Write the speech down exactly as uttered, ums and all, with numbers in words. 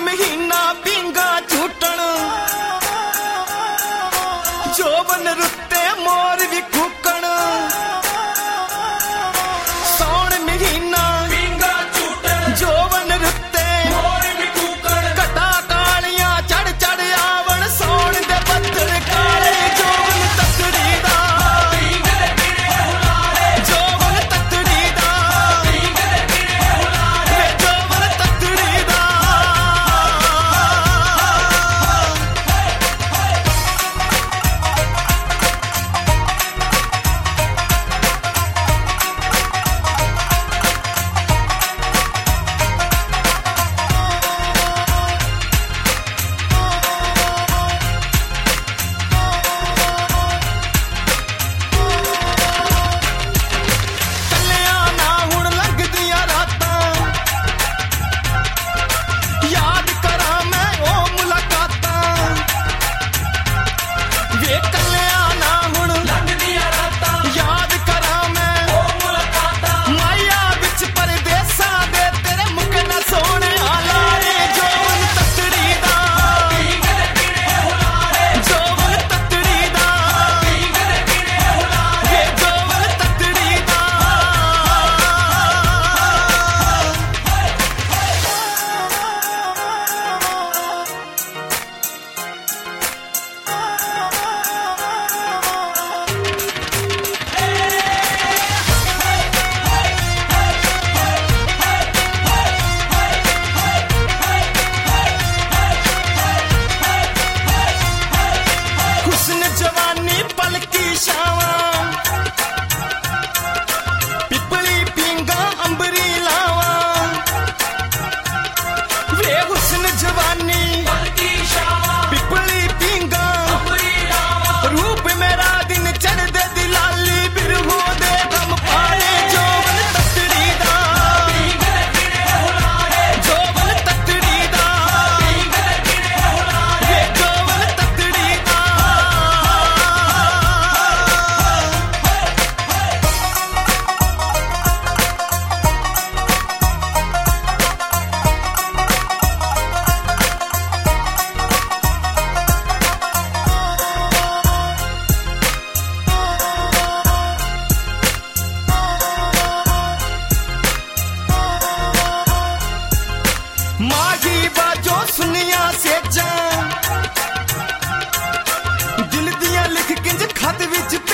महीना पींगा झूटण जोबन रुत्ते मोर भी कूकण सौण महीना पींगा झूटण जोबन रुत्ते मोर भी कूकण कटा कालियां चढ़ चढ़ आवण सौण दे बदल काले जोबन तकड़ी दा जोबन तकड़ी दा जोबन तकड़ी दा ਕੱਲਿਆਂ ਨਾ ਹੁਣ ਲੰਘਦੀਆਂ ਰਾਤਾਂ ਯਾਦ ਕਰਾਂ ਮੈਂ ਉਹ ਮੁਲਾਕਾਤਾਂ ਵੇ ਕੱਲਿਆਂ ਨਾ ਹੁਣ ਲੰਘਦੀਆਂ ਰਾਤਾਂ ਯਾਦ ਕਰਾਂ ਮੈਂ ਉਹ ਮੁਲਾਕਾਤਾਂ ਮਾਇਆ ਵਿੱਚ ਪਰਦੇਸਾਂ ਦੇ ਤੇਰੇ ਮੁਖ ਨਾ ਸੋਹਣਿਆ ਲਾਰੇ ਜੋਬਨ ਤਕੜੀ ਦਾ ਜੋਬਨ ਤਕੜੀ ਦਾ ਵੇ ਜੋਬਨ ਤਕੜੀ ਦਾ हुस्न जवानी पल की छावां पिपली पींगा अंबरी लावां वे हुस्न जवानी पल की छावां पिपली पींगा अंबरी लावां रूप मेरा दिन चढ़दे दिलाली बिरहो दे गम पाले जोबन तकड़ी दा जोबन तकड़ी दा वे जोबन तकड़ी दा माही बाजो सुनिया सेजां दिल दियां लिख किंज खत विच